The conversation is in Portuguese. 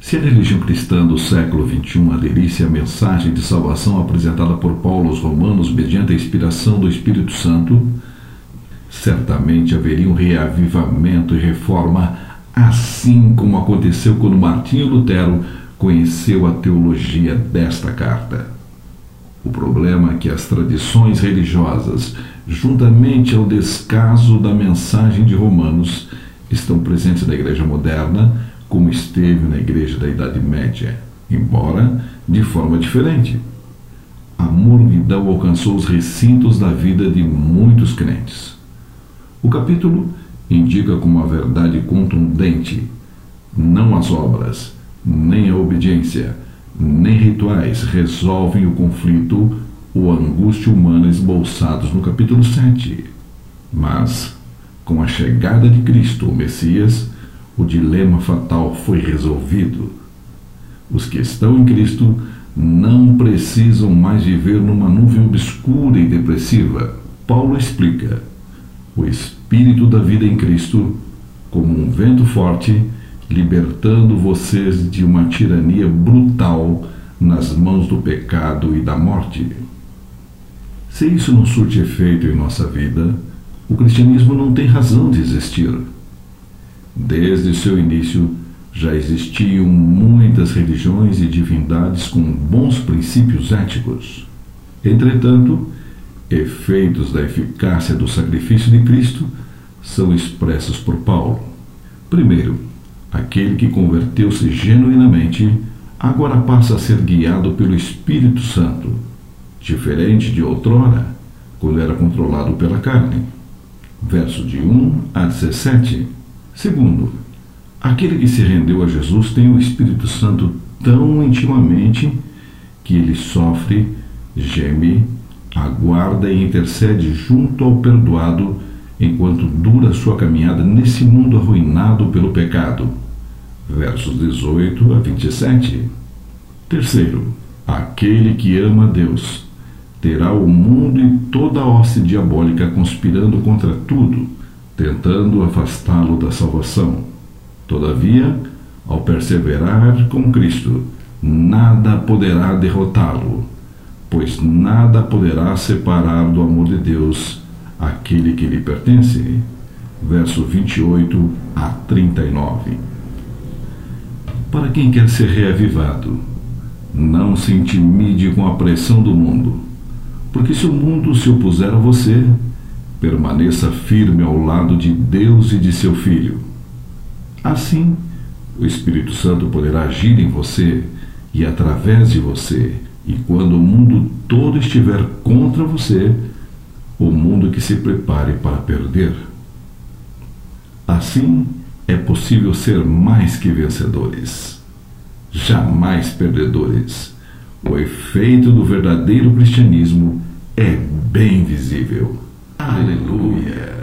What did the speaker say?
Se a religião cristã do século XXI aderisse à mensagem de salvação apresentada por Paulo aos Romanos mediante a inspiração do Espírito Santo, certamente haveria um reavivamento e reforma, assim como aconteceu quando Martinho Lutero conheceu a teologia desta carta. O problema é que as tradições religiosas, juntamente ao descaso da mensagem de Romanos, estão presentes na Igreja moderna, como esteve na Igreja da Idade Média, embora de forma diferente. A mornidão alcançou os recintos da vida de muitos crentes. O capítulo indica com uma verdade contundente: não as obras, nem a obediência, nem rituais resolvem o conflito ou a angústia humana esboçados no capítulo 7. Mas, com a chegada de Cristo, o Messias, o dilema fatal foi resolvido. Os que estão em Cristo não precisam mais viver numa nuvem obscura e depressiva. Paulo explica: o Espírito da vida em Cristo, como um vento forte, libertando vocês de uma tirania brutal nas mãos do pecado e da morte. Se isso não surte efeito em nossa vida, o cristianismo não tem razão de existir. Desde seu início, já existiam muitas religiões e divindades com bons princípios éticos. Entretanto, efeitos da eficácia do sacrifício de Cristo são expressos por Paulo. Primeiro, aquele que converteu-se genuinamente agora passa a ser guiado pelo Espírito Santo, diferente de outrora, quando era controlado pela carne. Versos de 1 a 17. Segundo, aquele que se rendeu a Jesus tem o Espírito Santo tão intimamente que ele sofre, geme, aguarda e intercede junto ao perdoado enquanto dura sua caminhada nesse mundo arruinado pelo pecado. Versos 18 a 27. Terceiro, aquele que ama a Deus terá o mundo e toda a hoste diabólica conspirando contra tudo, tentando afastá-lo da salvação. Todavia, ao perseverar com Cristo, nada poderá derrotá-lo, pois nada poderá separar do amor de Deus aquele que lhe pertence. Verso 28 a 39. Para quem quer ser reavivado, não se intimide com a pressão do mundo, porque se o mundo se opuser a você, permaneça firme ao lado de Deus e de seu Filho. Assim, o Espírito Santo poderá agir em você e através de você, e quando o mundo todo estiver contra você, o mundo que se prepare para perder. Assim, é possível ser mais que vencedores, jamais perdedores. O efeito do verdadeiro cristianismo é bem visível. Aleluia!